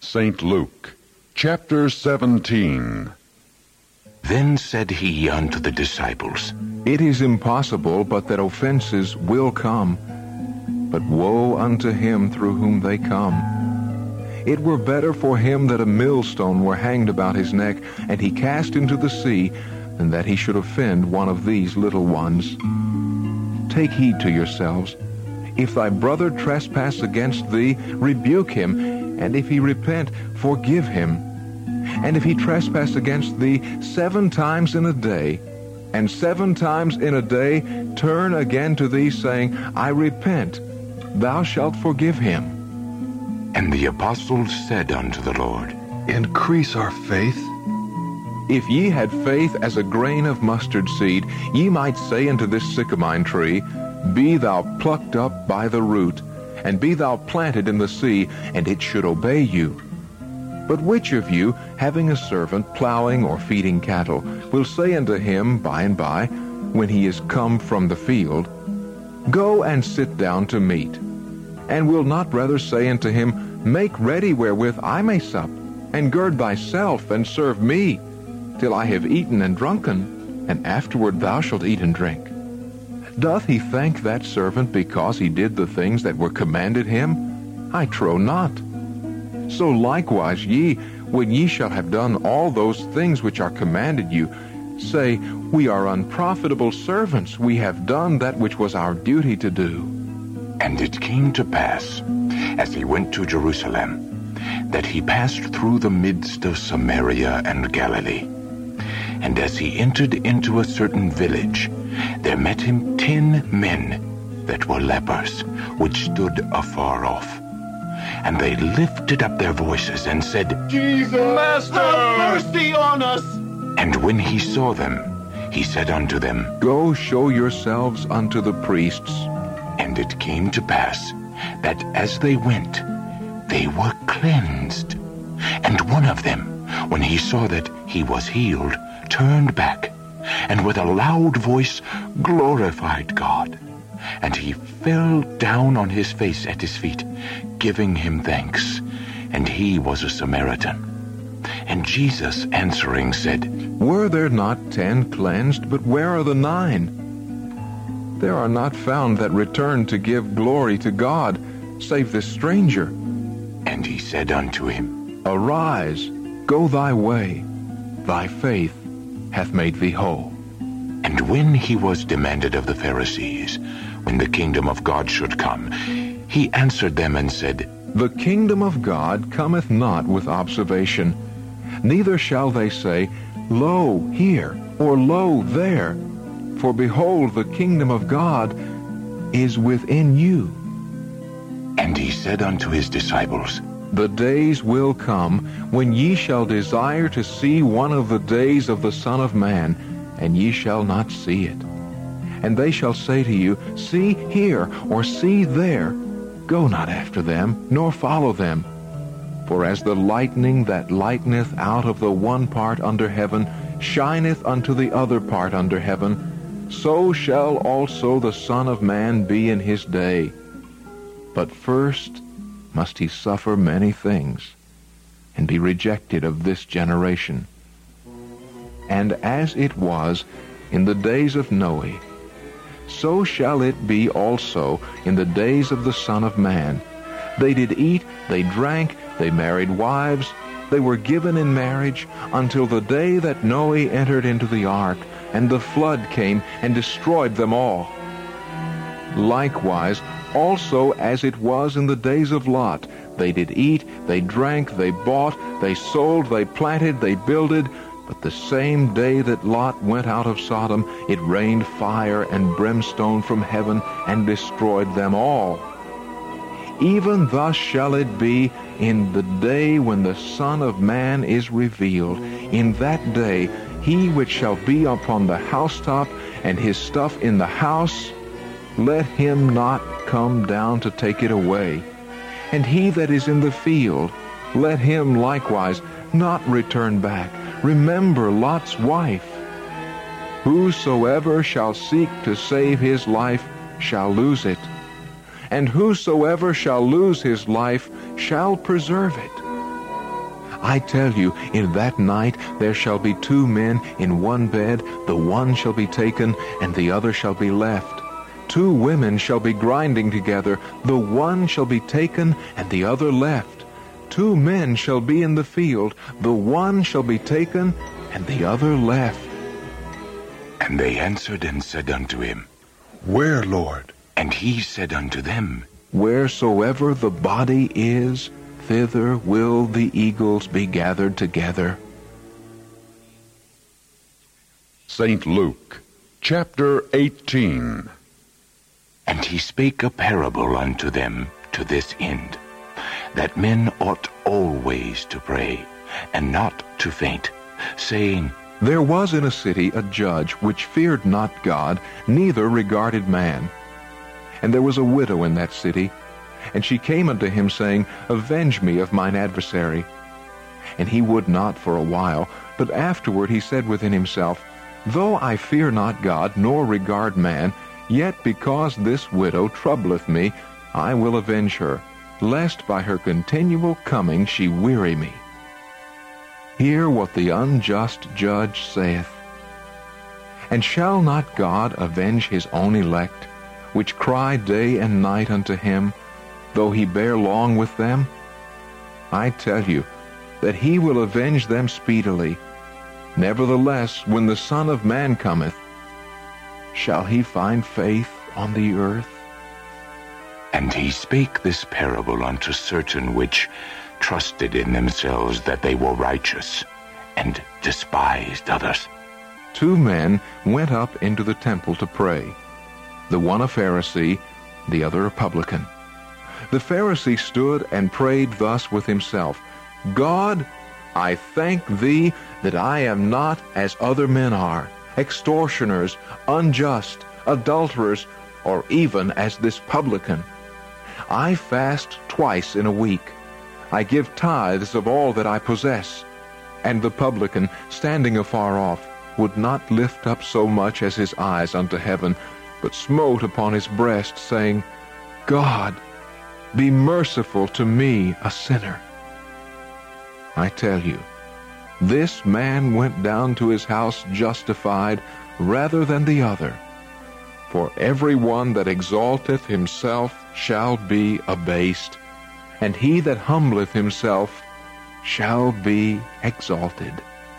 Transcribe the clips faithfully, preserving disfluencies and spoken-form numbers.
Saint Luke, chapter seventeen. Then said he unto the disciples, It is impossible but that offenses will come, but woe unto him through whom they come. It were better for him that a millstone were hanged about his neck, and he cast into the sea, than that he should offend one of these little ones. Take heed to yourselves. If thy brother trespass against thee, rebuke him, and if he repent, forgive him. And if he trespass against thee seven times in a day, and seven times in a day turn again to thee, saying, I repent, thou shalt forgive him. And the apostles said unto the Lord, Increase our faith. If ye had faith as a grain of mustard seed, ye might say unto this sycamine tree, Be thou plucked up by the root, and be thou planted in the sea, and it should obey you. But which of you, having a servant plowing or feeding cattle, will say unto him by and by, when he is come from the field, Go and sit down to meat? And will not rather say unto him, Make ready wherewith I may sup, and gird thyself, and serve me, till I have eaten and drunken, and afterward thou shalt eat and drink? Doth he thank that servant because he did the things that were commanded him? I trow not. So likewise ye, when ye shall have done all those things which are commanded you, say, We are unprofitable servants, we have done that which was our duty to do. And it came to pass, as he went to Jerusalem, that he passed through the midst of Samaria and Galilee. And as he entered into a certain village, there met him ten men that were lepers, which stood afar off. And they lifted up their voices and said, Jesus, Master, have mercy on us. And when he saw them, he said unto them, Go show yourselves unto the priests. And it came to pass, that as they went, they were cleansed. And one of them, when he saw that he was healed, turned back, and with a loud voice glorified God. And he fell down on his face at his feet, giving him thanks. And he was a Samaritan. And Jesus answering said, Were there not ten cleansed, but where are the nine? There are not found that return to give glory to God, save this stranger. And he said unto him, Arise, go thy way, thy faith hath made thee whole. And when he was demanded of the Pharisees, when the kingdom of God should come, he answered them and said, The kingdom of God cometh not with observation, neither shall they say, Lo, here, or Lo, there. For behold, the kingdom of God is within you. And he said unto his disciples, The days will come when ye shall desire to see one of the days of the Son of Man, and ye shall not see it. And they shall say to you, See here, or see there. Go not after them, nor follow them. For as the lightning that lighteneth out of the one part under heaven shineth unto the other part under heaven, so shall also the Son of Man be in his day. But first must he suffer many things, and be rejected of this generation. And as it was in the days of Noe, so shall it be also in the days of the Son of Man. They did eat, they drank, they married wives, they were given in marriage, until the day that Noe entered into the ark, and the flood came and destroyed them all. Likewise, also as it was in the days of Lot, they did eat, they drank, they bought, they sold, they planted, they builded. But the same day that Lot went out of Sodom, it rained fire and brimstone from heaven and destroyed them all. Even thus shall it be in the day when the Son of Man is revealed. In that day he which shall be upon the housetop and his stuff in the house, let him not come down to take it away. And he that is in the field, let him likewise not return back. Remember Lot's wife. Whosoever shall seek to save his life shall lose it, and whosoever shall lose his life shall preserve it. I tell you, in that night there shall be two men in one bed, the one shall be taken, and the other shall be left. Two women shall be grinding together, the one shall be taken, and the other left. Two men shall be in the field, the one shall be taken, and the other left. And they answered and said unto him, Where, Lord? And he said unto them, Wheresoever the body is, thither will the eagles be gathered together. Saint Luke, chapter eighteen. And he spake a parable unto them to this end, that men ought always to pray, and not to faint, saying, There was in a city a judge which feared not God, neither regarded man. And there was a widow in that city, and she came unto him, saying, Avenge me of mine adversary. And he would not for a while, but afterward he said within himself, Though I fear not God, nor regard man, yet because this widow troubleth me, I will avenge her, lest by her continual coming she weary me. Hear what the unjust judge saith. And shall not God avenge his own elect, which cry day and night unto him, though he bear long with them? I tell you that he will avenge them speedily. Nevertheless, when the Son of Man cometh, shall he find faith on the earth? And he spake this parable unto certain which trusted in themselves that they were righteous, and despised others. Two men went up into the temple to pray, the one a Pharisee, the other a publican. The Pharisee stood and prayed thus with himself, God, I thank thee that I am not as other men are, extortioners, unjust, adulterers, or even as this publican. I fast twice in a week. I give tithes of all that I possess. And the publican, standing afar off, would not lift up so much as his eyes unto heaven, but smote upon his breast, saying, God, be merciful to me, a sinner. I tell you, this man went down to his house justified rather than the other. For every one that exalteth himself shall be abased, and he that humbleth himself shall be exalted.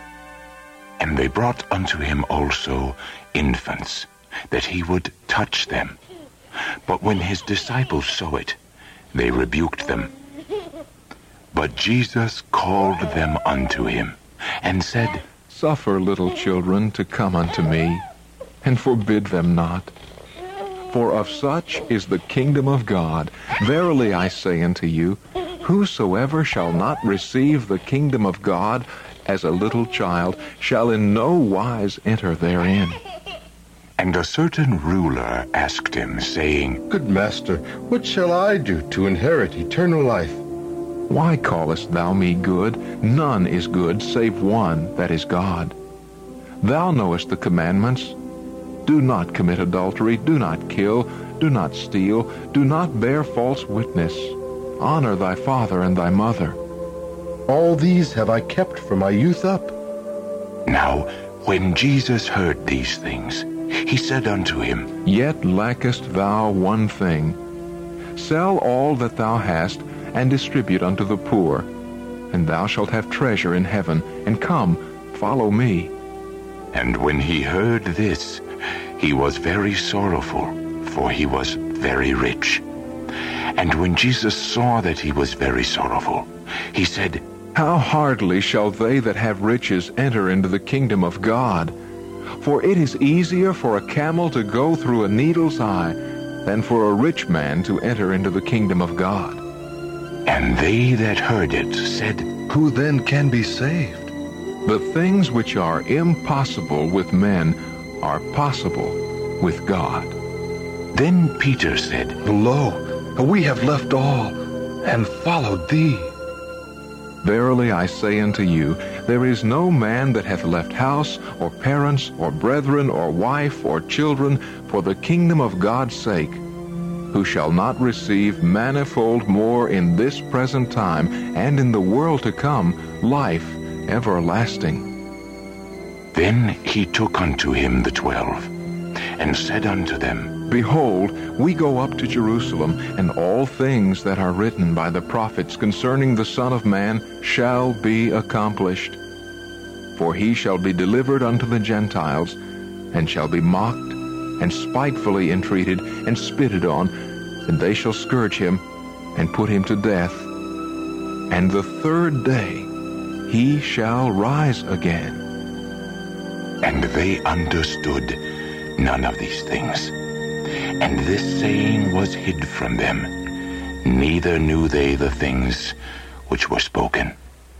And they brought unto him also infants, that he would touch them. But when his disciples saw it, they rebuked them. But Jesus called them unto him, and said, Suffer little children to come unto me, and forbid them not. For of such is the kingdom of God. Verily I say unto you, whosoever shall not receive the kingdom of God as a little child shall in no wise enter therein. And a certain ruler asked him, saying, Good master, what shall I do to inherit eternal life? Why callest thou me good? None is good save one, that is God. Thou knowest the commandments. Do not commit adultery, do not kill, do not steal, do not bear false witness. Honor thy father and thy mother. All these have I kept from my youth up. Now when Jesus heard these things, he said unto him, Yet lackest thou one thing. Sell all that thou hast, and distribute unto the poor, and thou shalt have treasure in heaven, and come, follow me. And when he heard this, he was very sorrowful, for he was very rich. And when Jesus saw that he was very sorrowful, he said, How hardly shall they that have riches enter into the kingdom of God? For it is easier for a camel to go through a needle's eye than for a rich man to enter into the kingdom of God. And they that heard it said, Who then can be saved? The things which are impossible with men are possible with God. Then Peter said, Lo, we have left all, and followed thee. Verily I say unto you, there is no man that hath left house, or parents, or brethren, or wife, or children, for the kingdom of God's sake, who shall not receive manifold more in this present time, and in the world to come, life everlasting. Then he took unto him the twelve, and said unto them, Behold, we go up to Jerusalem, and all things that are written by the prophets concerning the Son of Man shall be accomplished. For he shall be delivered unto the Gentiles, and shall be mocked, and spitefully entreated, and spitted on, and they shall scourge him, and put him to death. And the third day he shall rise again. And they understood none of these things. And this saying was hid from them, neither knew they the things which were spoken.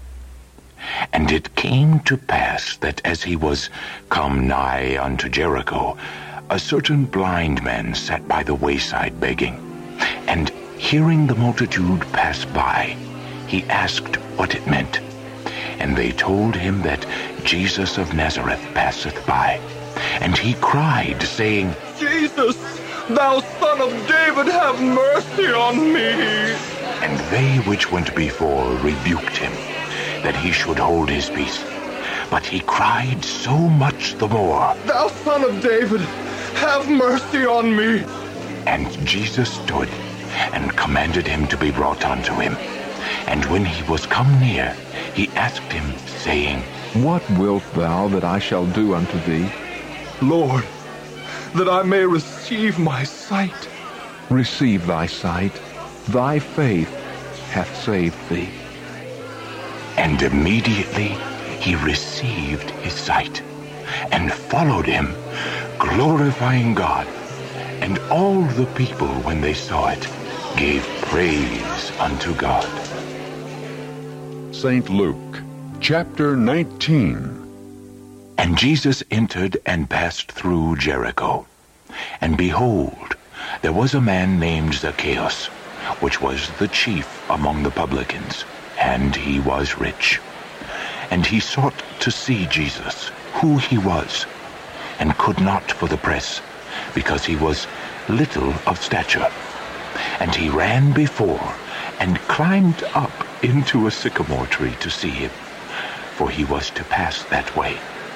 And it came to pass that as he was come nigh unto Jericho, a certain blind man sat by the wayside begging. And hearing the multitude pass by, he asked what it meant. And they told him that Jesus of Nazareth passeth by. And he cried, saying, Jesus, thou son of David, have mercy on me. And they which went before rebuked him, that he should hold his peace. But he cried so much the more, Thou son of David, have mercy on me. And Jesus stood, and commanded him to be brought unto him. And when he was come near, he asked him, saying, What wilt thou that I shall do unto thee? Lord, that I may receive my sight. Receive thy sight. Thy faith hath saved thee. And immediately he received his sight, and followed him, glorifying God. And all the people, when they saw it, gave praise unto God. Saint Luke, chapter nineteen. And Jesus entered and passed through Jericho. And behold, there was a man named Zacchaeus, which was the chief among the publicans, and he was rich. And he sought to see Jesus, who he was, and could not for the press, because he was little of stature. And he ran before, and climbed up into a sycamore tree to see him, for he was to pass that way.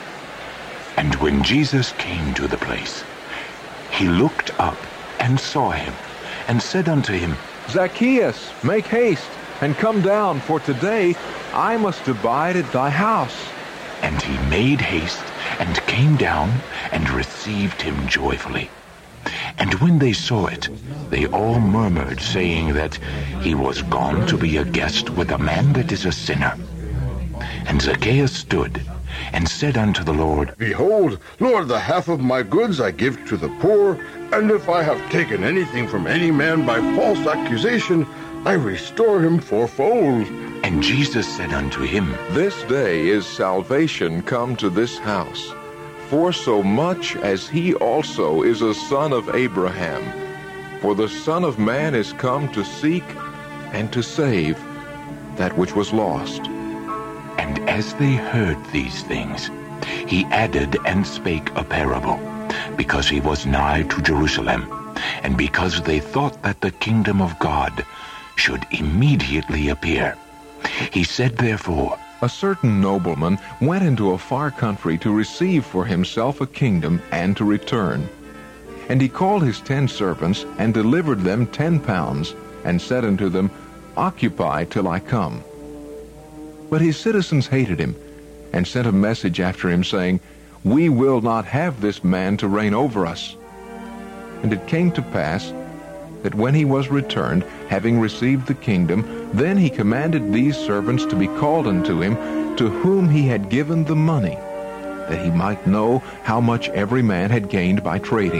And when Jesus came to the place, he looked up and saw him, and said unto him, Zacchaeus, make haste, and come down, for today I must abide at thy house. And he made haste, and came down, and received him joyfully. And when they saw it, they all murmured, saying that he was gone to be a guest with a man that is a sinner. And Zacchaeus stood, and said unto the Lord, Behold, Lord, the half of my goods I give to the poor, and if I have taken anything from any man by false accusation, I restore him fourfold. And Jesus said unto him, This day is salvation come to this house, for so much as he also is a son of Abraham. For the Son of Man is come to seek and to save that which was lost. And as they heard these things, he added and spake a parable, because he was nigh to Jerusalem, and because they thought that the kingdom of God should immediately appear. He said therefore, A certain nobleman went into a far country to receive for himself a kingdom and to return. And he called his ten servants, and delivered them ten pounds, and said unto them, Occupy till I come. But his citizens hated him, and sent a message after him, saying, We will not have this man to reign over us. And it came to pass that when he was returned, having received the kingdom, then he commanded these servants to be called unto him, to whom he had given the money, that he might know how much every man had gained by trading.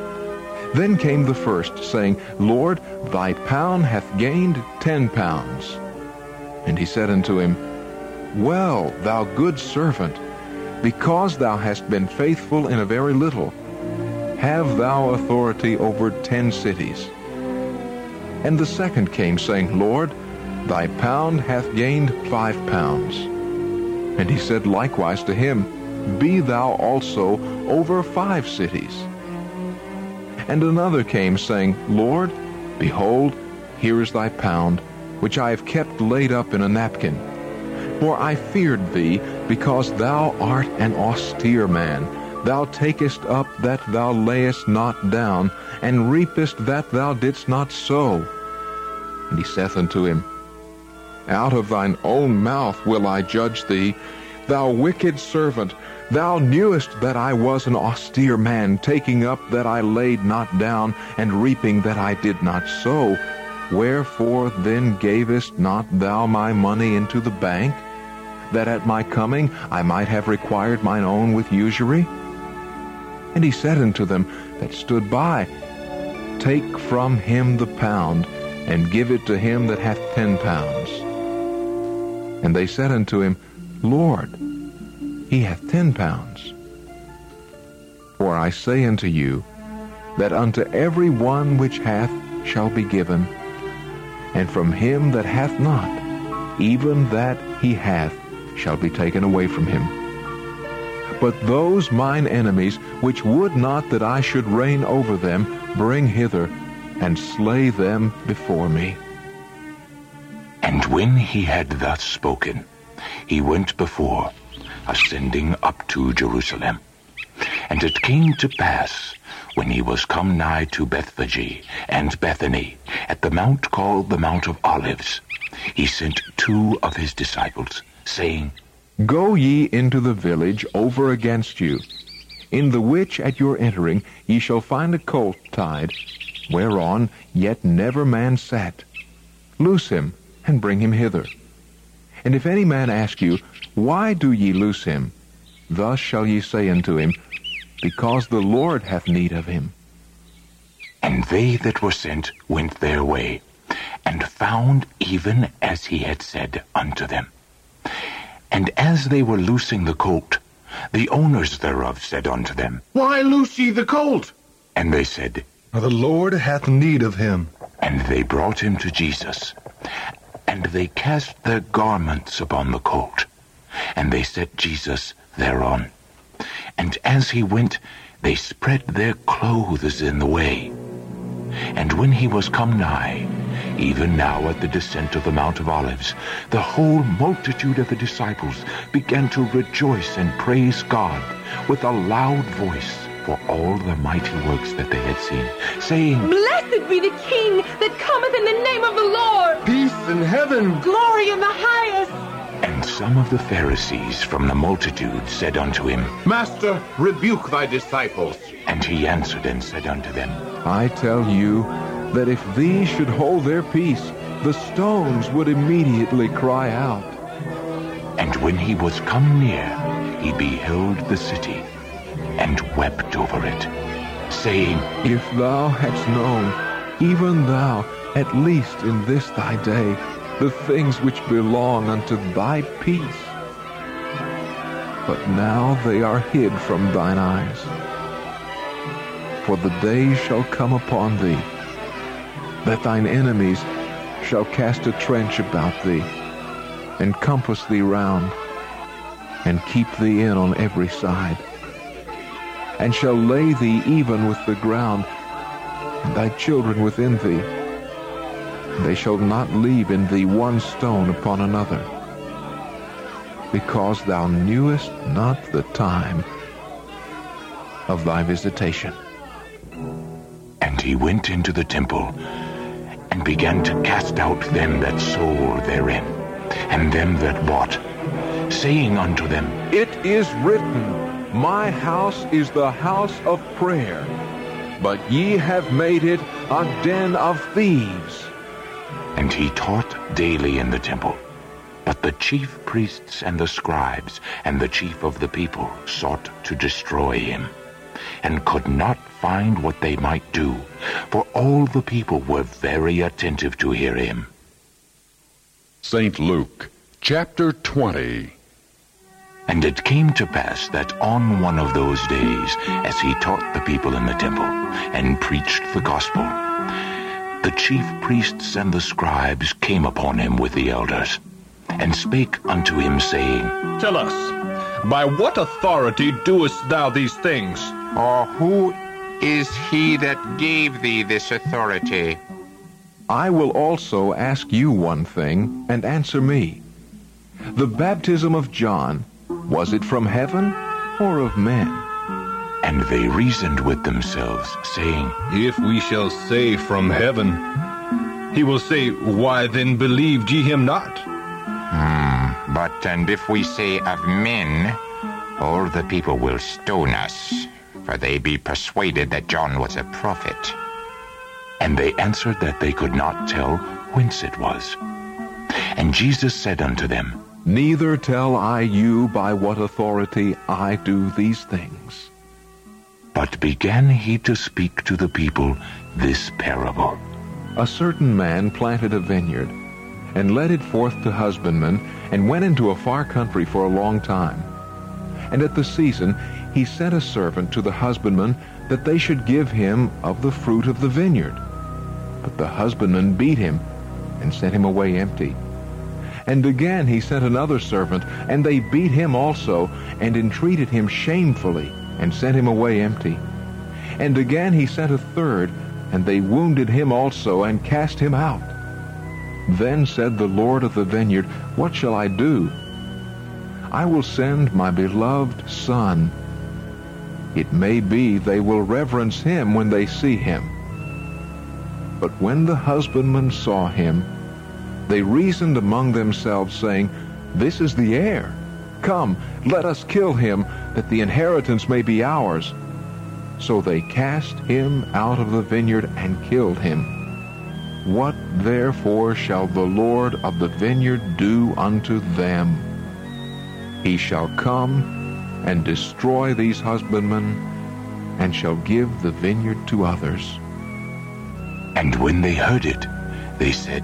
Then came the first, saying, Lord, thy pound hath gained ten pounds. And he said unto him, Well, thou good servant, because thou hast been faithful in a very little, have thou authority over ten cities. And the second came, saying, Lord, thy pound hath gained five pounds. And he said likewise to him, Be thou also over five cities. And another came, saying, Lord, behold, here is thy pound, which I have kept laid up in a napkin. For I feared thee, because thou art an austere man. Thou takest up that thou layest not down, and reapest that thou didst not sow. And he saith unto him, Out of thine own mouth will I judge thee, thou wicked servant. Thou knewest that I was an austere man, taking up that I laid not down, and reaping that I did not sow. Wherefore then gavest not thou my money into the bank, that at my coming I might have required mine own with usury? And he said unto them that stood by, Take from him the pound, and give it to him that hath ten pounds. And they said unto him, Lord, he hath ten pounds. For I say unto you, that unto every one which hath shall be given, and from him that hath not, even that he hath shall be taken away from him. But those mine enemies, which would not that I should reign over them, bring hither, and slay them before me. And when he had thus spoken, he went before, ascending up to Jerusalem. And it came to pass, when he was come nigh to Bethphage and Bethany, at the mount called the Mount of Olives, he sent two of his disciples, saying, Go ye into the village over against you, in the which at your entering ye shall find a colt tied, whereon yet never man sat. Loose him, and bring him hither. And if any man ask you, Why do ye loose him? Thus shall ye say unto him, Because the Lord hath need of him. And they that were sent went their way, and found even as he had said unto them. And as they were loosing the colt, the owners thereof said unto them, Why loose ye the colt? And they said, The Lord hath need of him. And they brought him to Jesus. And they cast their garments upon the colt, and they set Jesus thereon. And as he went, they spread their clothes in the way. And when he was come nigh, even now at the descent of the Mount of Olives, the whole multitude of the disciples began to rejoice and praise God with a loud voice for all the mighty works that they had seen, saying, Blessed be the King that cometh in the name of the Lord! Peace in heaven! Glory in the highest! And some of the Pharisees from the multitude said unto him, Master, rebuke thy disciples. And he answered and said unto them, I tell you that if these should hold their peace, the stones would immediately cry out. And when he was come near, he beheld the city, and wept over it, saying, If thou hadst known, even thou, at least in this thy day, the things which belong unto thy peace. But now they are hid from thine eyes. For the days shall come upon thee, that thine enemies shall cast a trench about thee, and compass thee round, and keep thee in on every side, and shall lay thee even with the ground, and thy children within thee. They shall not leave in thee one stone upon another, because thou knewest not the time of thy visitation. And he went into the temple, and began to cast out them that sold therein, and them that bought, saying unto them, It is written, My house is the house of prayer, but ye have made it a den of thieves. And he taught daily in the temple. But the chief priests and the scribes and the chief of the people sought to destroy him, and could not find what they might do, for all the people were very attentive to hear him. Saint Luke, chapter twenty. And it came to pass that on one of those days, as he taught the people in the temple, and preached the gospel, the chief priests and the scribes came upon him with the elders, and spake unto him, saying, Tell us, by what authority doest thou these things? Or who is he that gave thee this authority? I will also ask you one thing, and answer me. The baptism of John, was it from heaven or of men? And they reasoned with themselves, saying, If we shall say from heaven, he will say, Why then believed ye him not? Hmm, but and if we say of men, all the people will stone us, for they be persuaded that John was a prophet. And they answered that they could not tell whence it was. And Jesus said unto them, Neither tell I you by what authority I do these things. But began he to speak to the people this parable. A certain man planted a vineyard, and led it forth to husbandmen, and went into a far country for a long time. And at the season he sent a servant to the husbandmen, that they should give him of the fruit of the vineyard. But the husbandmen beat him, and sent him away empty. And again he sent another servant, and they beat him also, and entreated him shamefully, and sent him away empty. And again he sent a third, and they wounded him also, and cast him out. Then said the Lord of the vineyard, What shall I do? I will send my beloved son. It may be they will reverence him when they see him. But when the husbandmen saw him, they reasoned among themselves, saying, This is the heir. Come, let us kill him, that the inheritance may be ours. So they cast him out of the vineyard and killed him. What therefore shall the Lord of the vineyard do unto them? He shall come and destroy these husbandmen, and shall give the vineyard to others. And when they heard it, they said,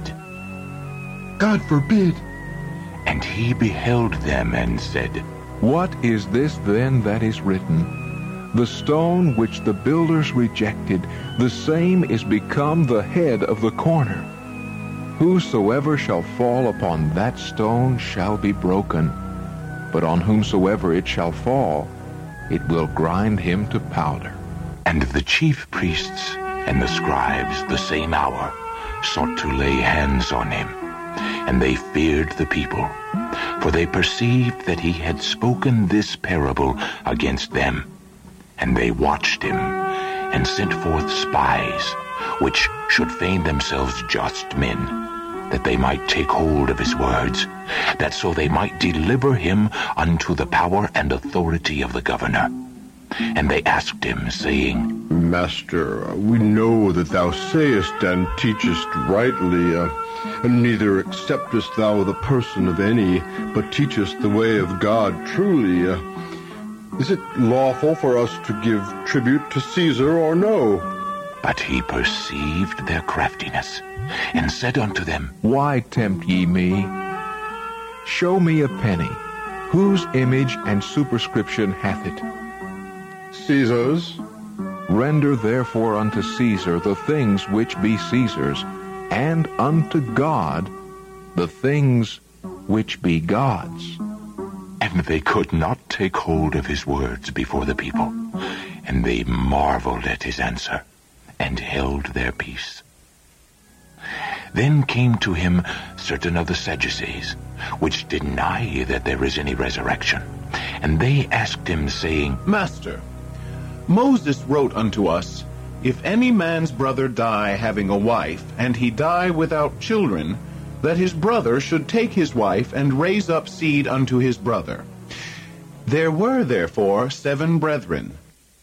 God forbid. And he beheld them and said, What is this then that is written? The stone which the builders rejected, the same is become the head of the corner. Whosoever shall fall upon that stone shall be broken, but on whomsoever it shall fall, it will grind him to powder. And the chief priests and the scribes the same hour sought to lay hands on him. And they feared the people, for they perceived that he had spoken this parable against them. And they watched him, and sent forth spies, which should feign themselves just men, that they might take hold of his words, that so they might deliver him unto the power and authority of the governor. And they asked him, saying, Master, we know that thou sayest and teachest rightly, uh, and neither acceptest thou the person of any, but teachest the way of God truly. Uh, is it lawful for us to give tribute to Caesar or no? But he perceived their craftiness, and said unto them, Why tempt ye me? Show me a penny. Whose image and superscription hath it? Caesar's. Render therefore unto Caesar the things which be Caesar's, and unto God the things which be God's. And they could not take hold of his words before the people, and they marveled at his answer, and held their peace. Then came to him certain of the Sadducees, which deny that there is any resurrection. And they asked him, saying, Master, Moses wrote unto us, If any man's brother die having a wife, and he die without children, that his brother should take his wife and raise up seed unto his brother. There were therefore seven brethren.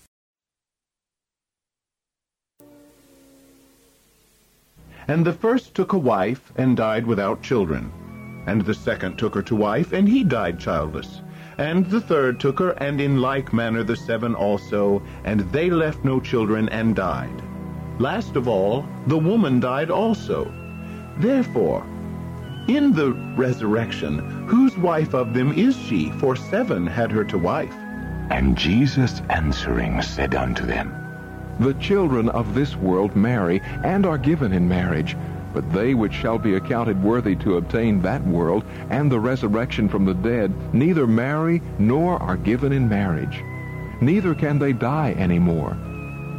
And the first took a wife, and died without children. And the second took her to wife, and he died childless. And the third took her, and in like manner the seven also, and they left no children, and died. Last of all, the woman died also. Therefore, in the resurrection, whose wife of them is she? For seven had her to wife. And Jesus answering said unto them, The children of this world marry, and are given in marriage, but they which shall be accounted worthy to obtain that world, and the resurrection from the dead, neither marry, nor are given in marriage. Neither can they die any more.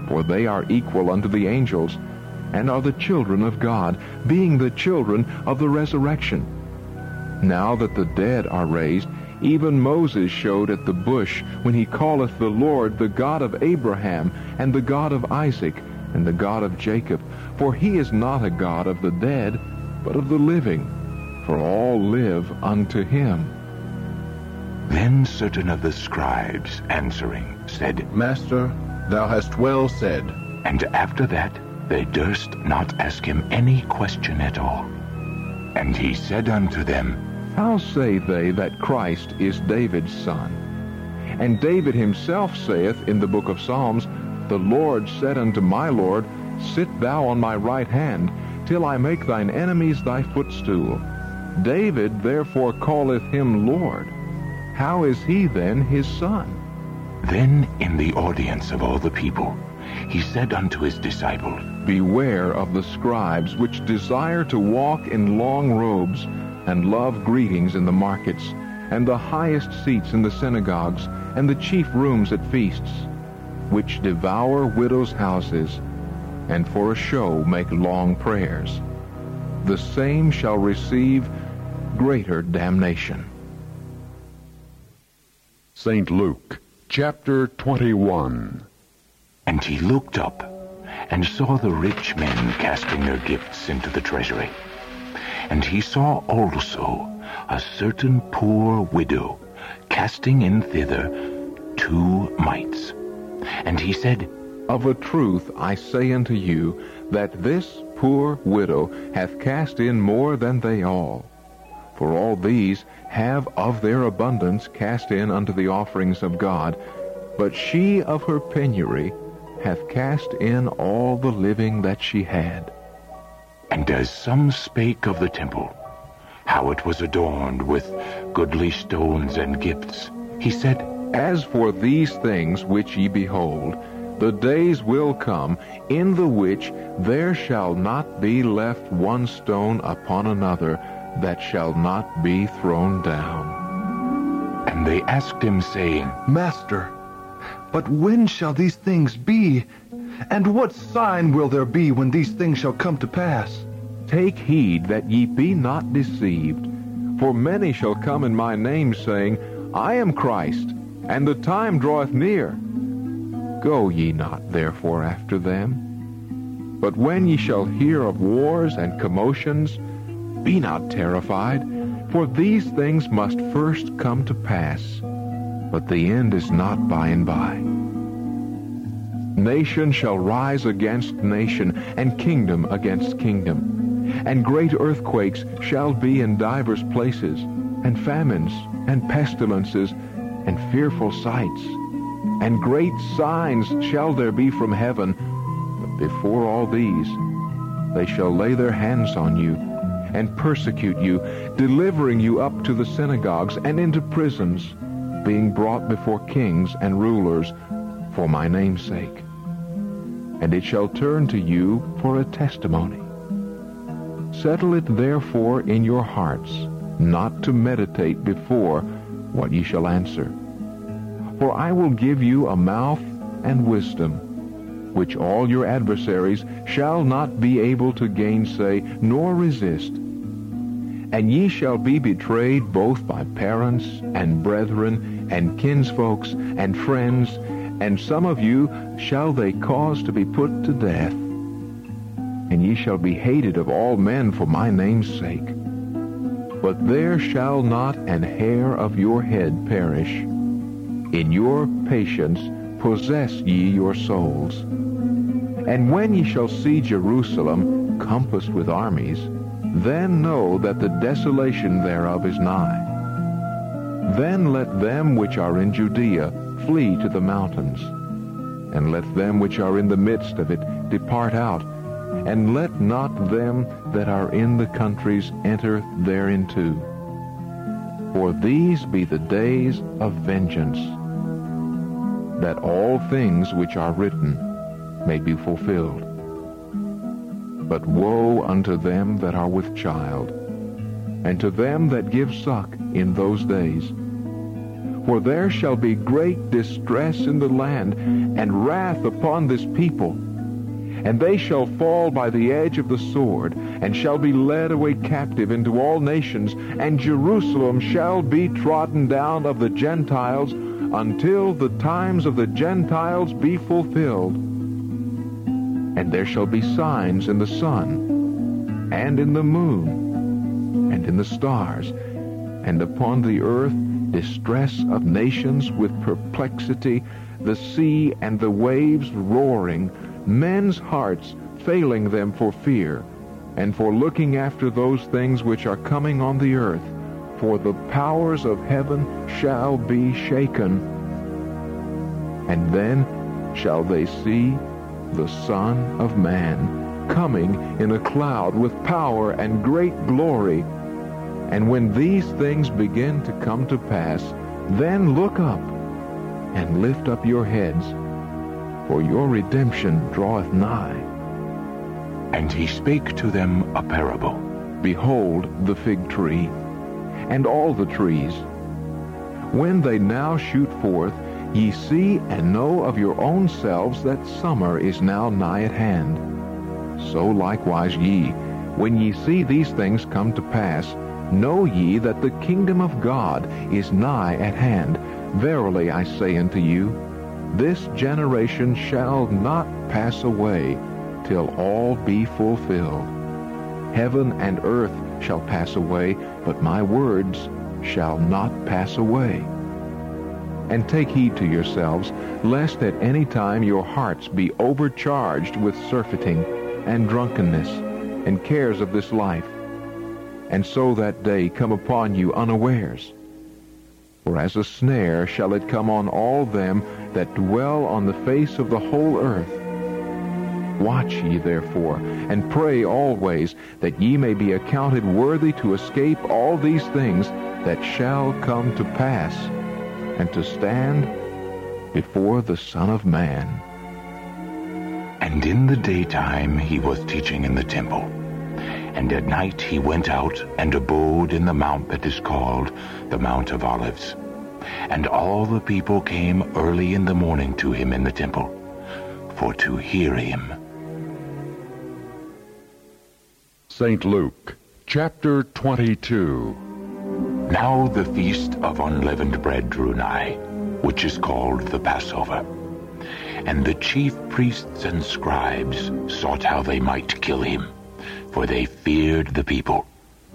for they are equal unto the angels, and are the children of God, being the children of the resurrection. Now that the dead are raised, even Moses showed at the bush, when he calleth the Lord the God of Abraham, and the God of Isaac, and the God of Jacob. For he is not a God of the dead, but of the living, for all live unto him. Then certain of the scribes, answering, said, Master, thou hast well said. And after that they durst not ask him any question at all. And he said unto them, How say they that Christ is David's son? And David himself saith in the book of Psalms, The Lord said unto my Lord, Sit thou on my right hand, till I make thine enemies thy footstool. David therefore calleth him Lord. How is he then his son? Then in the audience of all the people, he said unto his disciples, Beware of the scribes which desire to walk in long robes, and love greetings in the markets, and the highest seats in the synagogues, and the chief rooms at feasts, which devour widows' houses, and for a show make long prayers. The same shall receive greater damnation. Saint Luke, chapter twenty-one. And he looked up, and saw the rich men casting their gifts into the treasury. And he saw also a certain poor widow casting in thither two mites. And he said, Of a truth I say unto you, that this poor widow hath cast in more than they all. For all these have of their abundance cast in unto the offerings of God, but she of her penury hath cast in all the living that she had. And as some spake of the temple, how it was adorned with goodly stones and gifts, he said, As for these things which ye behold, the days will come, in the which there shall not be left one stone upon another that shall not be thrown down. And they asked him, saying, Master, but when shall these things be? And what sign will there be when these things shall come to pass? Take heed that ye be not deceived. For many shall come in my name, saying, I am Christ, and the time draweth near. Go ye not therefore after them. But when ye shall hear of wars and commotions, be not terrified, for these things must first come to pass, but the end is not by and by. Nation shall rise against nation, and kingdom against kingdom. And great earthquakes shall be in divers places, and famines, and pestilences, and fearful sights. And great signs shall there be from heaven. But before all these, they shall lay their hands on you, and persecute you, delivering you up to the synagogues and into prisons, being brought before kings and rulers for my name's sake. And it shall turn to you for a testimony. Settle it therefore in your hearts, not to meditate before what ye shall answer. For I will give you a mouth and wisdom, which all your adversaries shall not be able to gainsay nor resist. And ye shall be betrayed both by parents and brethren and kinsfolks and friends, and some of you shall they cause to be put to death. And ye shall be hated of all men for my name's sake. But there shall not an hair of your head perish. In your patience possess ye your souls. And when ye shall see Jerusalem compassed with armies, then know that the desolation thereof is nigh. Then let them which are in Judea flee to the mountains, and let them which are in the midst of it depart out, and let not them that are in the countries enter thereinto. For these be the days of vengeance, that all things which are written may be fulfilled. But woe unto them that are with child, and to them that give suck in those days. For there shall be great distress in the land, and wrath upon this people. And they shall fall by the edge of the sword, and shall be led away captive into all nations, and Jerusalem shall be trodden down of the Gentiles, until the times of the Gentiles be fulfilled. And there shall be signs in the sun, and in the moon, and in the stars, and upon the earth distress of nations with perplexity, the sea and the waves roaring, men's hearts failing them for fear, and for looking after those things which are coming on the earth, for the powers of heaven shall be shaken. And then shall they see the Son of Man coming in a cloud with power and great glory. And when these things begin to come to pass, then look up and lift up your heads, for your redemption draweth nigh. And he spake to them a parable. Behold the fig tree, and all the trees. When they now shoot forth, ye see and know of your own selves that summer is now nigh at hand. So likewise ye, when ye see these things come to pass, know ye that the kingdom of God is nigh at hand. Verily I say unto you, this generation shall not pass away till all be fulfilled. Heaven and earth shall pass away, but my words shall not pass away. And take heed to yourselves, lest at any time your hearts be overcharged with surfeiting, and drunkenness, and cares of this life, and so that day come upon you unawares. For as a snare shall it come on all them that dwell on the face of the whole earth. Watch ye therefore, and pray always, that ye may be accounted worthy to escape all these things that shall come to pass, and to stand before the Son of Man. And in the daytime he was teaching in the temple. And at night he went out and abode in the mount that is called the Mount of Olives. And all the people came early in the morning to him in the temple, for to hear him. Saint Luke, chapter twenty-two. Now the feast of unleavened bread drew nigh, which is called the Passover. And the chief priests and scribes sought how they might kill him, for they feared the people.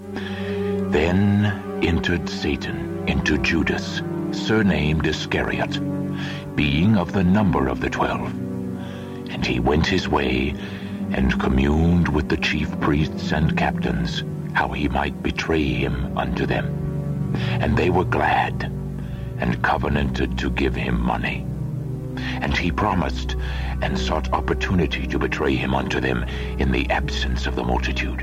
Then entered Satan into Judas, surnamed Iscariot, being of the number of the twelve. And he went his way, and communed with the chief priests and captains, how he might betray him unto them. And they were glad, and covenanted to give him money. And he promised, and sought opportunity to betray him unto them in the absence of the multitude.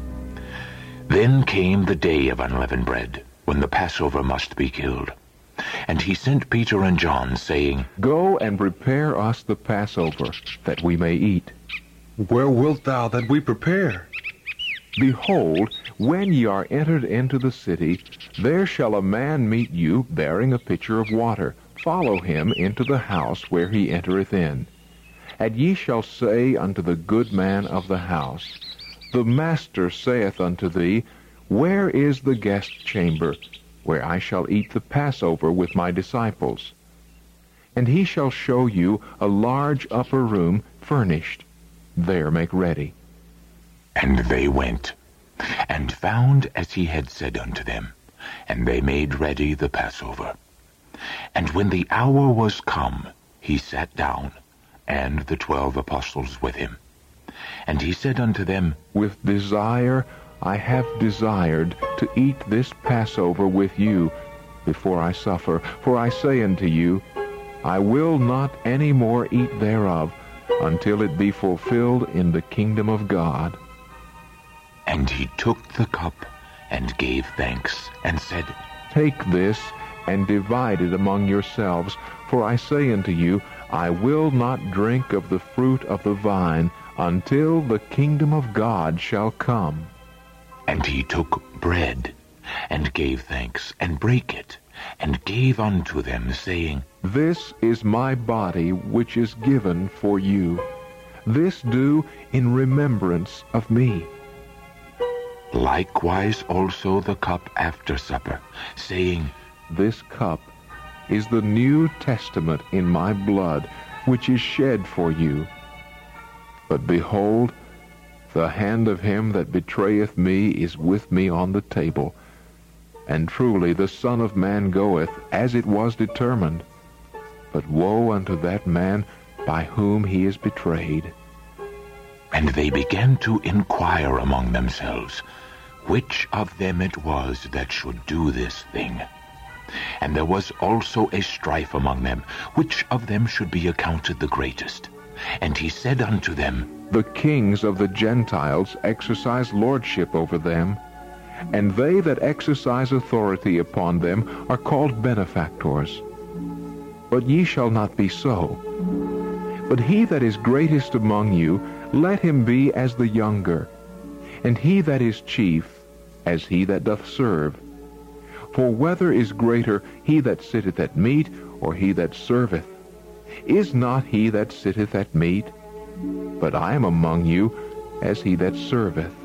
Then came the day of unleavened bread, when the Passover must be killed. And he sent Peter and John, saying, Go and prepare us the Passover, that we may eat. Where wilt thou that we prepare? Behold, when ye are entered into the city, there shall a man meet you, bearing a pitcher of water. Follow him into the house where he entereth in. And ye shall say unto the good man of the house, The Master saith unto thee, Where is the guest chamber, where I shall eat the Passover with my disciples? And he shall show you a large upper room furnished. There make ready. And they went, and found as he had said unto them, and they made ready the Passover. And when the hour was come, he sat down, and the twelve apostles with him. And he said unto them, With desire I have desired to eat this Passover with you before I suffer. For I say unto you, I will not any more eat thereof, until it be fulfilled in the kingdom of God. And he took the cup, and gave thanks, and said, Take this, and divide it among yourselves. For I say unto you, I will not drink of the fruit of the vine, until the kingdom of God shall come. And he took bread, and gave thanks, and brake it, and gave unto them, saying, This is my body which is given for you. This do in remembrance of me. Likewise also the cup after supper, saying, This cup is the New Testament in my blood, which is shed for you. But behold, the hand of him that betrayeth me is with me on the table. And truly the Son of Man goeth as it was determined. But woe unto that man by whom he is betrayed. And they began to inquire among themselves, which of them it was that should do this thing. And there was also a strife among them, which of them should be accounted the greatest. And he said unto them, The kings of the Gentiles exercise lordship over them, and they that exercise authority upon them are called benefactors. But ye shall not be so. But he that is greatest among you, let him be as the younger, and he that is chief, as he that doth serve. For whether is greater, he that sitteth at meat, or he that serveth? Is not he that sitteth at meat? But I am among you as he that serveth.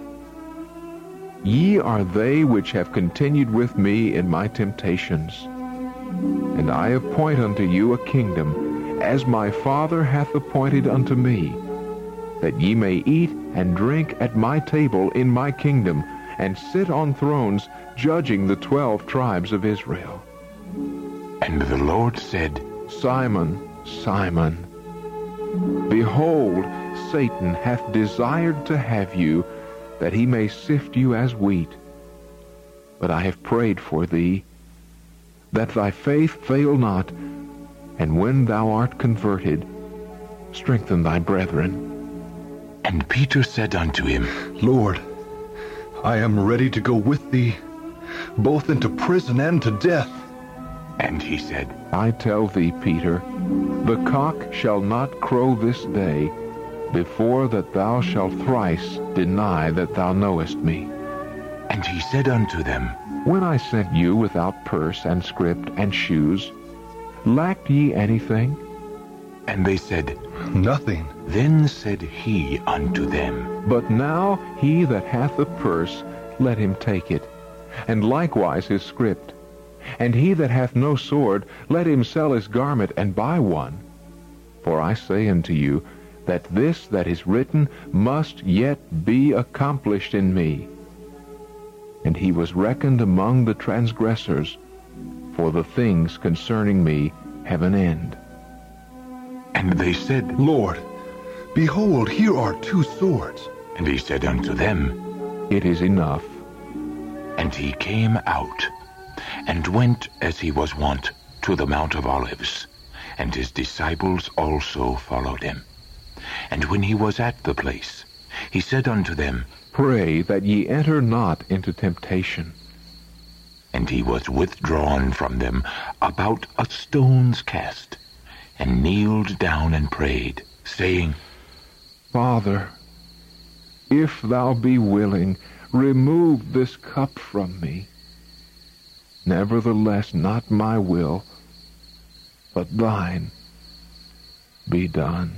Ye are they which have continued with me in my temptations. And I appoint unto you a kingdom, as my Father hath appointed unto me, that ye may eat and drink at my table in my kingdom, and sit on thrones, judging the twelve tribes of Israel. And the Lord said, Simon, Simon, behold, Satan hath desired to have you, that he may sift you as wheat. But I have prayed for thee, that thy faith fail not, and when thou art converted, strengthen thy brethren. And Peter said unto him, Lord, I am ready to go with thee, both into prison and to death. And he said, I tell thee, Peter, the cock shall not crow this day, before that thou shalt thrice deny that thou knowest me. And he said unto them, When I sent you without purse and scrip and shoes, lacked ye anything? And they said, Nothing. Then said he unto them, But now he that hath a purse, let him take it, and likewise his scrip. And he that hath no sword, let him sell his garment and buy one. For I say unto you, that this that is written must yet be accomplished in me. And he was reckoned among the transgressors, for the things concerning me have an end. And they said, Lord, behold, here are two swords. And he said unto them, It is enough. And he came out, and went as he was wont to the Mount of Olives, and his disciples also followed him. And when he was at the place, he said unto them, Pray that ye enter not into temptation. And he was withdrawn from them about a stone's cast, and kneeled down and prayed, saying, Father, if thou be willing, remove this cup from me. Nevertheless, not my will, but thine be done.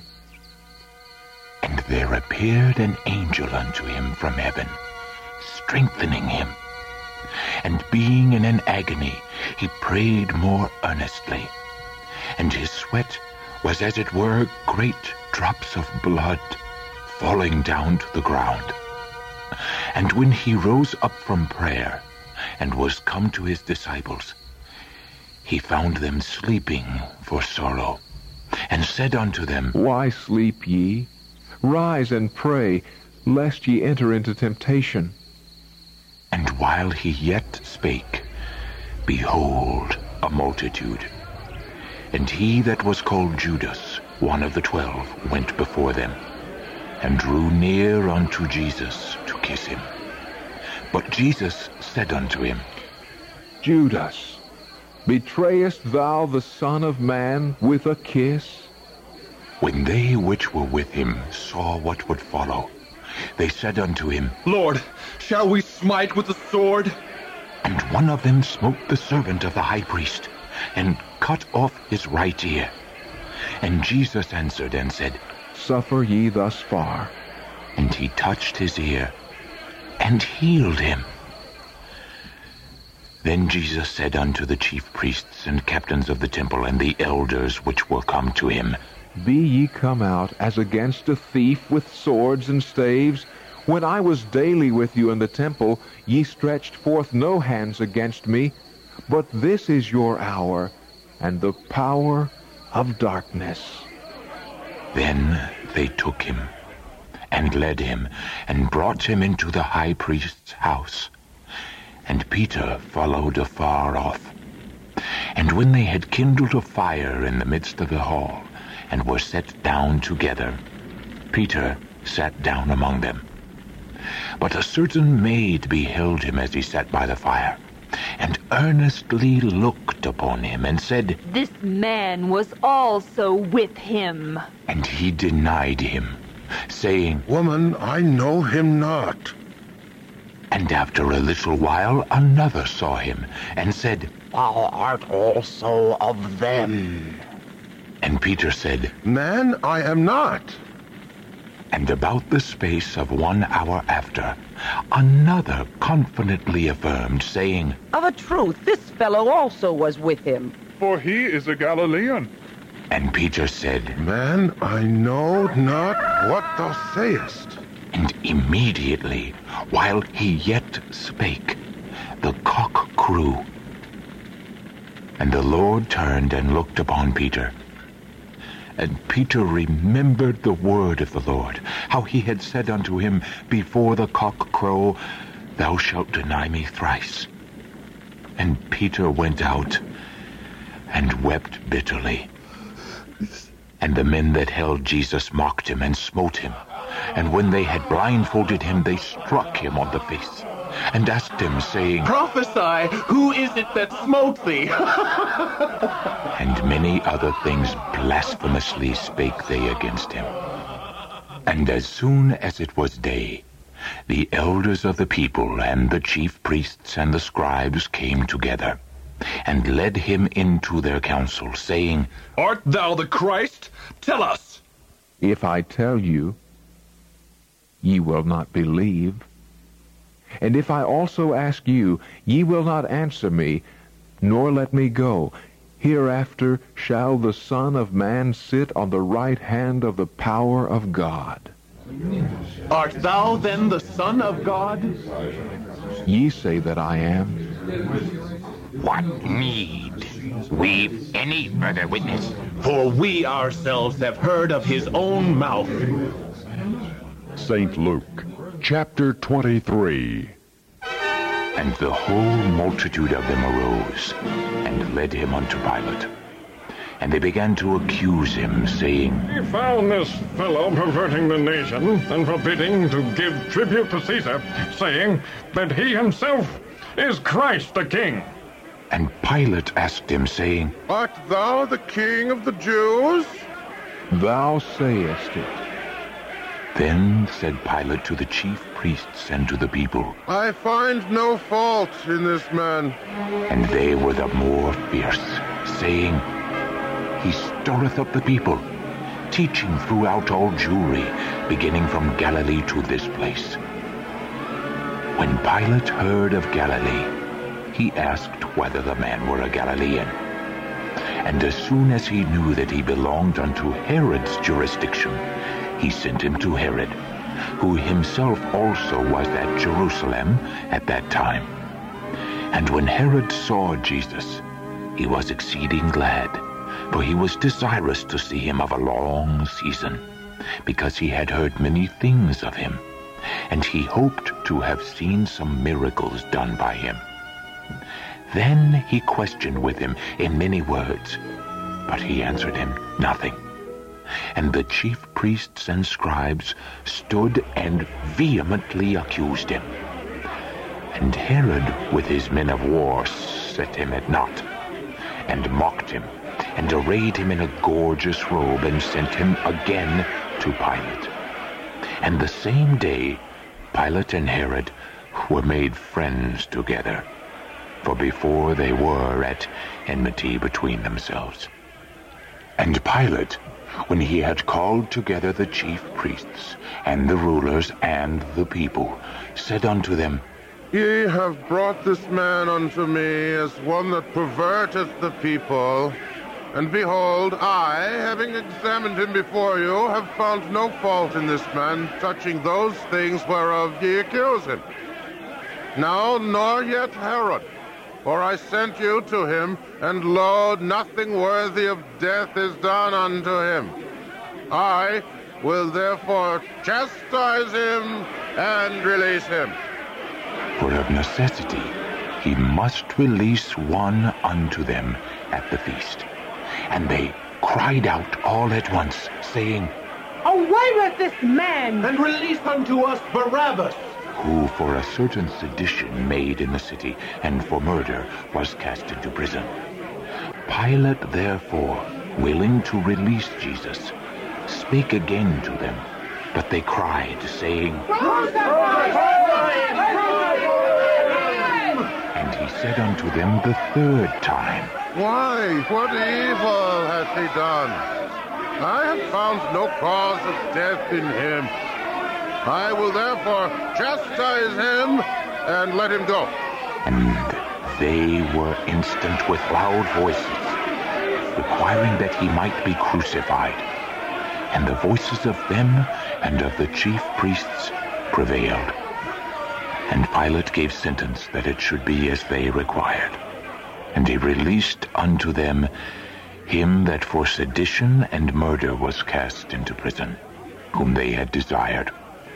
And there appeared an angel unto him from heaven, strengthening him. And being in an agony, he prayed more earnestly. And his sweat was as it were great drops of blood falling down to the ground. And when he rose up from prayer, and was come to his disciples, he found them sleeping for sorrow, and said unto them, Why sleep ye? Rise and pray, lest ye enter into temptation. And while he yet spake, behold, a multitude. And he that was called Judas, one of the twelve, went before them, and drew near unto Jesus to kiss him. But Jesus said unto him, Judas, betrayest thou the Son of Man with a kiss? When they which were with him saw what would follow, they said unto him, Lord, shall we smite with the sword? And one of them smote the servant of the high priest, and cut off his right ear. And Jesus answered and said, Suffer ye thus far. And he touched his ear, and healed him. Then Jesus said unto the chief priests and captains of the temple and the elders which were come to him, Be ye come out as against a thief with swords and staves? When I was daily with you in the temple, ye stretched forth no hands against me. But this is your hour, and the power of darkness. Then they took him, and led him, and brought him into the high priest's house. And Peter followed afar off. And when they had kindled a fire in the midst of the hall, and were set down together, Peter sat down among them. But a certain maid beheld him as he sat by the fire, and earnestly looked upon him, and said, This man was also with him. And he denied him, saying, Woman, I know him not. And after a little while another saw him, and said, Thou art also of them. And Peter said, Man, I am not. And about the space of one hour after, another confidently affirmed, saying, Of a truth, this fellow also was with him. For he is a Galilean. And Peter said, Man, I know not what thou sayest. And immediately, while he yet spake, the cock crew. And the Lord turned and looked upon Peter. And Peter remembered the word of the Lord, how he had said unto him, Before the cock crow, thou shalt deny me thrice. And Peter went out and wept bitterly. And the men that held Jesus mocked him and smote him. And when they had blindfolded him, they struck him on the face, and asked him, saying, Prophesy, who is it that smote thee? And many other things blasphemously spake they against him. And as soon as it was day, the elders of the people and the chief priests and the scribes came together, and led him into their council, saying, Art thou the Christ? Tell us. If I tell you, ye will not believe. And if I also ask you, ye will not answer me, nor let me go. Hereafter shall the Son of Man sit on the right hand of the power of God. Art thou then the Son of God? Ye say that I am. What need we've any further witness? For we ourselves have heard of his own mouth. Saint Luke, chapter twenty-three. And the whole multitude of them arose, and led him unto Pilate. And they began to accuse him, saying, We found this fellow perverting the nation, and forbidding to give tribute to Caesar, saying that he himself is Christ the King. And Pilate asked him, saying, Art thou the King of the Jews? Thou sayest it. Then said Pilate to the chief priests and to the people, I find no fault in this man. And they were the more fierce, saying, He stirreth up the people, teaching throughout all Jewry, beginning from Galilee to this place. When Pilate heard of Galilee, he asked whether the man were a Galilean. And as soon as he knew that he belonged unto Herod's jurisdiction, he sent him to Herod, who himself also was at Jerusalem at that time. And when Herod saw Jesus, he was exceeding glad, for he was desirous to see him of a long season, because he had heard many things of him, and he hoped to have seen some miracles done by him. Then he questioned with him in many words, but he answered him nothing. And the chief priests and scribes stood and vehemently accused him. And Herod with his men of war set him at naught, and mocked him, and arrayed him in a gorgeous robe, and sent him again to Pilate. And the same day Pilate and Herod were made friends together. for before they were at enmity between themselves. And Pilate, when he had called together the chief priests, and the rulers, and the people, said unto them, Ye have brought this man unto me as one that perverteth the people. And behold, I, having examined him before you, have found no fault in this man touching those things whereof ye accuse him. No, nor yet Herod. For I sent you to him, and lo, nothing worthy of death is done unto him. I will therefore chastise him and release him. For of necessity he must release one unto them at the feast. And they cried out all at once, saying, Away with this man! And release unto us Barabbas! Who for a certain sedition made in the city, and for murder, was cast into prison. Pilate therefore, willing to release Jesus, spake again to them. But they cried, saying, And he said unto them the third time, Why, what evil hath he done? I have found no cause of death in him. I will therefore chastise him and let him go. And they were instant with loud voices, requiring that he might be crucified. And the voices of them and of the chief priests prevailed. And Pilate gave sentence that it should be as they required. And he released unto them him that for sedition and murder was cast into prison, whom they had desired.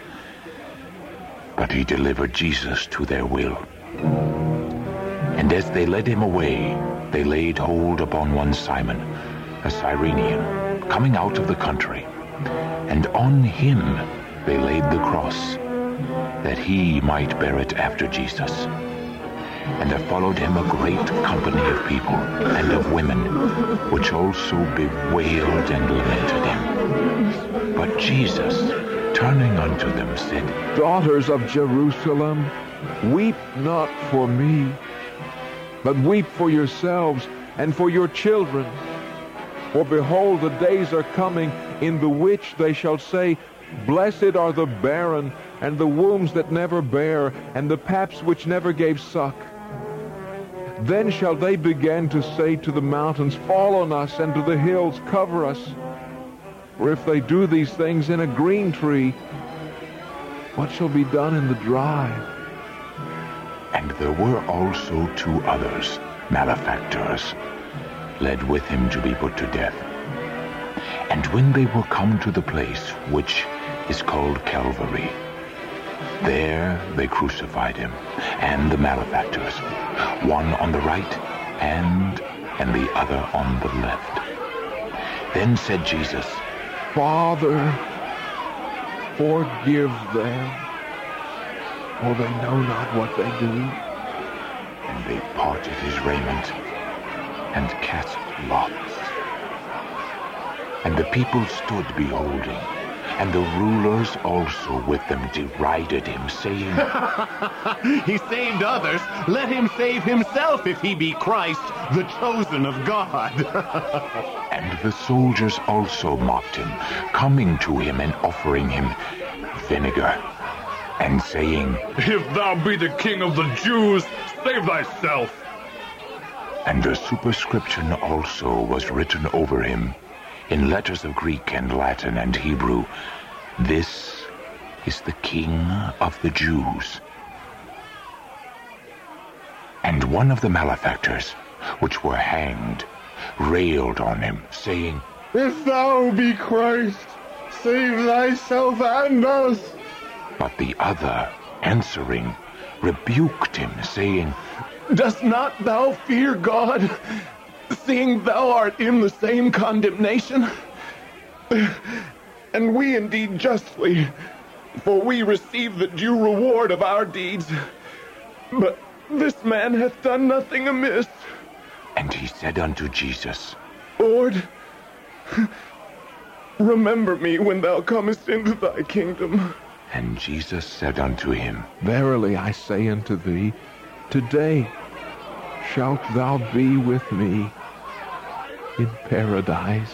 But he delivered Jesus to their will. And as they led him away, they laid hold upon one Simon, a Cyrenian, coming out of the country. And on him they laid the cross, that he might bear it after Jesus. And there followed him a great company of people and of women, which also bewailed and lamented him. But Jesus, turning unto them, said, Daughters of Jerusalem, weep not for me, but weep for yourselves and for your children. For behold, the days are coming, in the which they shall say, Blessed are the barren, and the wombs that never bare, and the paps which never gave suck. Then shall they begin to say to the mountains, Fall on us, and to the hills, cover us. For if they do these things in a green tree, what shall be done in the dry? And there were also two others, malefactors, led with him to be put to death. And when they were come to the place which is called Calvary, there they crucified him, and the malefactors, one on the right hand, and the other on the left. Then said Jesus, Father, forgive them, for they know not what they do. And they parted his raiment, and cast lots. And the people stood beholding, and the rulers also with them derided him, saying, He saved others. Let him save himself if he be Christ, the chosen of God. And the soldiers also mocked him, coming to him and offering him vinegar, and saying, If thou be the king of the Jews, save thyself. And a superscription also was written over him, in letters of Greek and Latin and Hebrew, This is the King of the Jews. And one of the malefactors, which were hanged, railed on him, saying, If thou be Christ, save thyself and us. But the other, answering, rebuked him, saying, Dost not thou fear God, seeing thou art in the same condemnation? And we indeed justly, for we receive the due reward of our deeds. But this man hath done nothing amiss. And he said unto Jesus, Lord, remember me when thou comest into thy kingdom. And Jesus said unto him, Verily I say unto thee, today shalt thou be with me in paradise.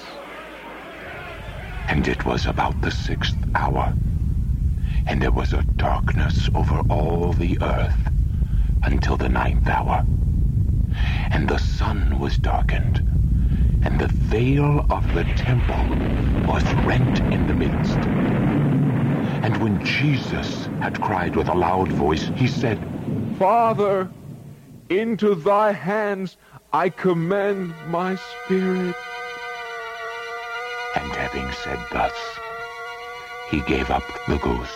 And it was about the sixth hour, and there was a darkness over all the earth until the ninth hour. And the sun was darkened, and the veil of the temple was rent in the midst. And when Jesus had cried with a loud voice, he said, Father, into thy hands I commend my spirit. And having said thus, he gave up the ghost.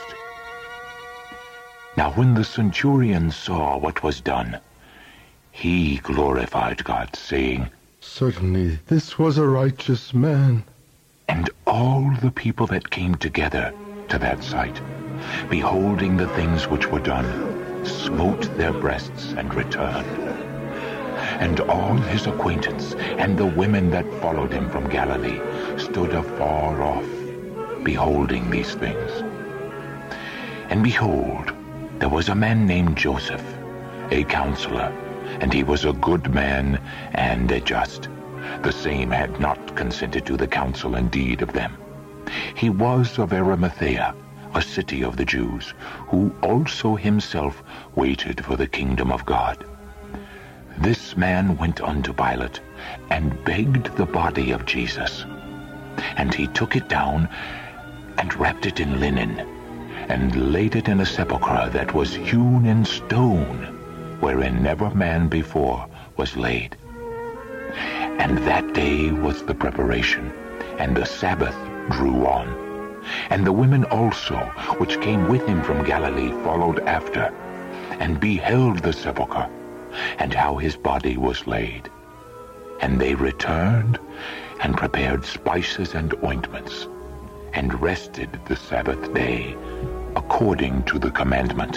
Now when the centurion saw what was done, he glorified God, saying, Certainly this was a righteous man. And all the people that came together to that sight, beholding the things which were done, smote their breasts and returned. And all his acquaintance and the women that followed him from Galilee stood afar off, beholding these things. And behold, there was a man named Joseph, a counselor, and he was a good man and a just. The same had not consented to the counsel and deed of them. He was of Arimathea, a city of the Jews, who also himself waited for the kingdom of God. This man went unto Pilate, and begged the body of Jesus. And he took it down, and wrapped it in linen, and laid it in a sepulchre that was hewn in stone, wherein never man before was laid. And that day was the preparation, and the Sabbath drew on. And the women also, which came with him from Galilee, followed after, and beheld the sepulchre, and how his body was laid. And they returned, and prepared spices and ointments, and rested the Sabbath day, according to the commandment.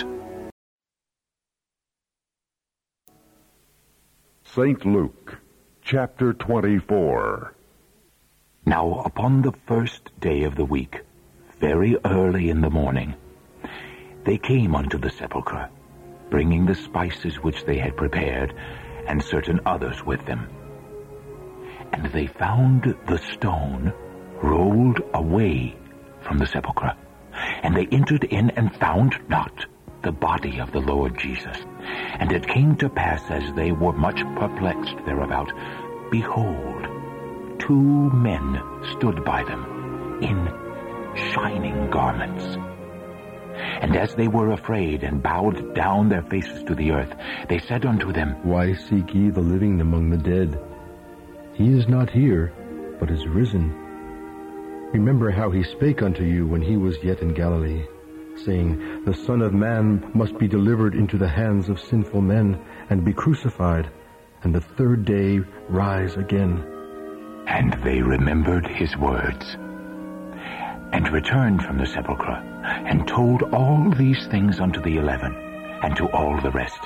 Saint Luke, chapter twenty-four. Now upon the first day of the week, very early in the morning, they came unto the sepulchre, bringing the spices which they had prepared, and certain others with them. And they found the stone rolled away from the sepulchre. And they entered in and found not the body of the Lord Jesus. And it came to pass, as they were much perplexed thereabout, behold, two men stood by them in shining garments. And as they were afraid, and bowed down their faces to the earth, they said unto them, Why seek ye the living among the dead? He is not here, but is risen. Remember how he spake unto you when he was yet in Galilee, saying, The Son of Man must be delivered into the hands of sinful men, and be crucified, and the third day rise again. And they remembered his words, and returned from the sepulchre, and told all these things unto the eleven, and to all the rest.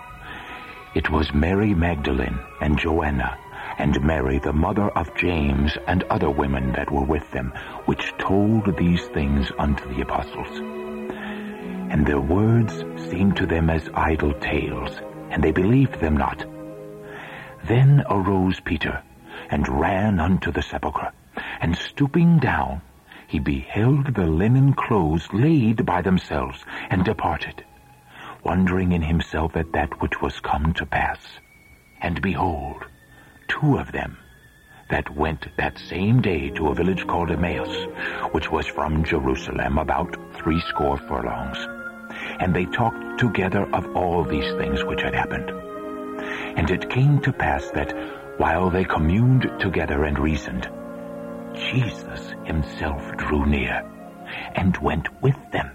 It was Mary Magdalene, and Joanna, and Mary the mother of James, and other women that were with them, which told these things unto the apostles. And their words seemed to them as idle tales, and they believed them not. Then arose Peter, and ran unto the sepulchre, and stooping down, he beheld the linen clothes laid by themselves, and departed, wondering in himself at that which was come to pass. And behold, two of them that went that same day to a village called Emmaus, which was from Jerusalem about threescore furlongs. And they talked together of all these things which had happened. And it came to pass that, while they communed together and reasoned, Jesus himself drew near, and went with them.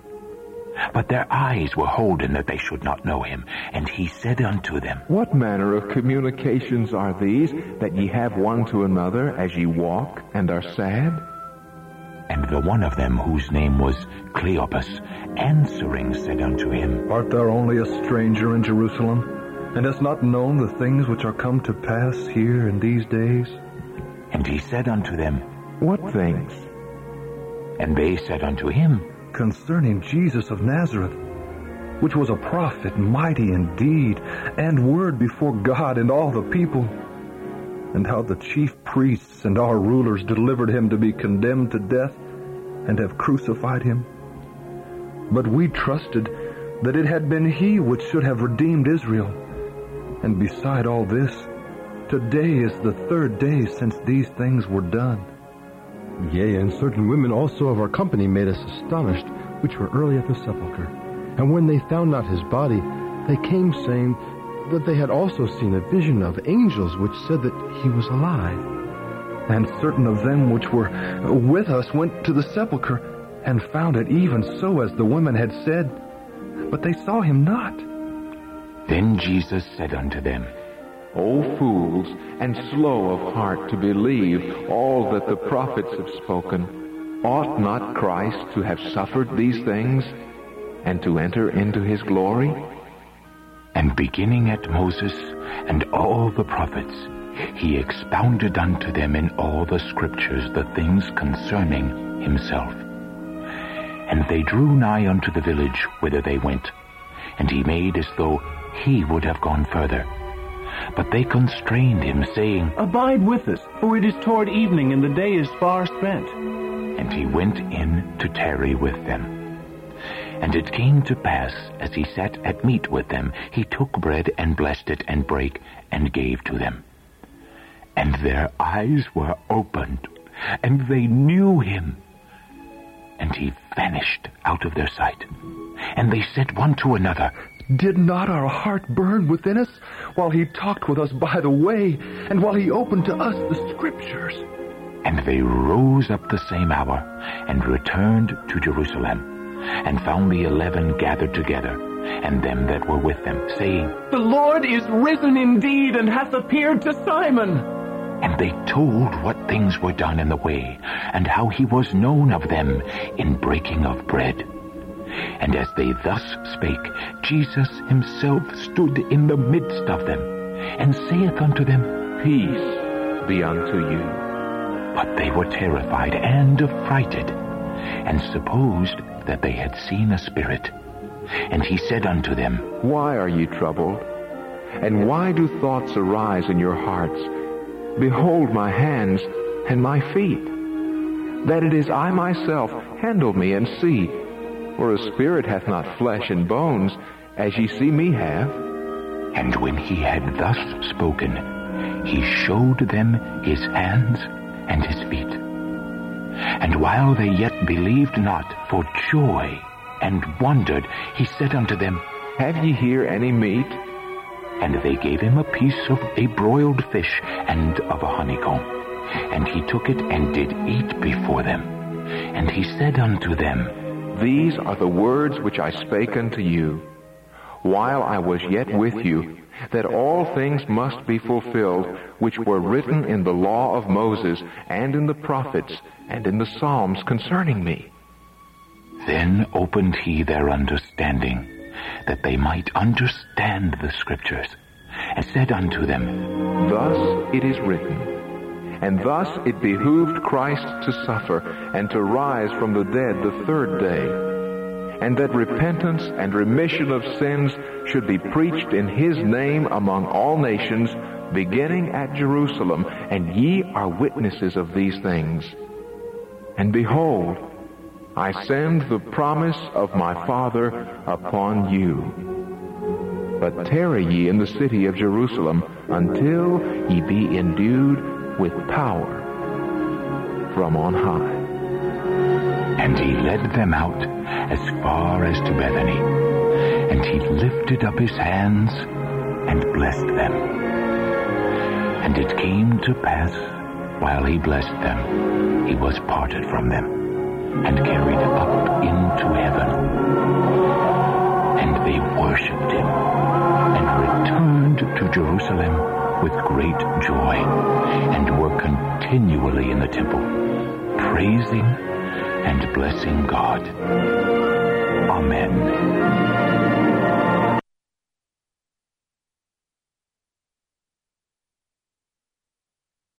But their eyes were holden that they should not know him. And he said unto them, What manner of communications are these that ye have one to another as ye walk and are sad? And the one of them, whose name was Cleopas, answering said unto him, Art thou only a stranger in Jerusalem, and hast not known the things which are come to pass here in these days? And he said unto them, What things? And they said unto him, Concerning Jesus of Nazareth, which was a prophet, mighty in deed and word before God and all the people, and how the chief priests and our rulers delivered him to be condemned to death and have crucified him. But we trusted that it had been he which should have redeemed Israel. And beside all this, today is the third day since these things were done. Yea, and certain women also of our company made us astonished, which were early at the sepulchre. And when they found not his body, they came saying that they had also seen a vision of angels which said that he was alive. And certain of them which were with us went to the sepulchre, and found it even so as the women had said, but they saw him not. Then Jesus said unto them, O fools, and slow of heart to believe all that the prophets have spoken, ought not Christ to have suffered these things, and to enter into his glory? And beginning at Moses and all the prophets, he expounded unto them in all the scriptures the things concerning himself. And they drew nigh unto the village whither they went, and he made as though he would have gone further. But they constrained him, saying, Abide with us, for it is toward evening, and the day is far spent. And he went in to tarry with them. And it came to pass, as he sat at meat with them, he took bread, and blessed it, and brake, and gave to them. And their eyes were opened, and they knew him. And he vanished out of their sight. And they said one to another, Did not our heart burn within us while he talked with us by the way, and while he opened to us the Scriptures? And they rose up the same hour, and returned to Jerusalem, and found the eleven gathered together, and them that were with them, saying, The Lord is risen indeed, and hath appeared to Simon. And they told what things were done in the way, and how he was known of them in breaking of bread. And as they thus spake, Jesus himself stood in the midst of them, and saith unto them, Peace be unto you. But they were terrified and affrighted, and supposed that they had seen a spirit. And he said unto them, Why are ye troubled? And why do thoughts arise in your hearts? Behold my hands and my feet, that it is I myself. Handle me and see. For a spirit hath not flesh and bones, as ye see me have. And when he had thus spoken, he showed them his hands and his feet. And while they yet believed not for joy, and wondered, he said unto them, Have ye here any meat? And they gave him a piece of a broiled fish and of a honeycomb. And he took it and did eat before them. And he said unto them, These are the words which I spake unto you, while I was yet with you, that all things must be fulfilled, which were written in the law of Moses, and in the prophets, and in the Psalms concerning me. Then opened he their understanding, that they might understand the Scriptures, and said unto them, Thus it is written, and thus it behooved Christ to suffer, and to rise from the dead the third day, and that repentance and remission of sins should be preached in his name among all nations, beginning at Jerusalem, and ye are witnesses of these things. And behold, I send the promise of my Father upon you. But tarry ye in the city of Jerusalem until ye be endued with power from on high. And he led them out as far as to Bethany, and he lifted up his hands and blessed them. And it came to pass, while he blessed them, he was parted from them, and carried up into heaven. And they worshipped him, and returned to Jerusalem with great joy, and were continually in the temple, praising and blessing God. Amen.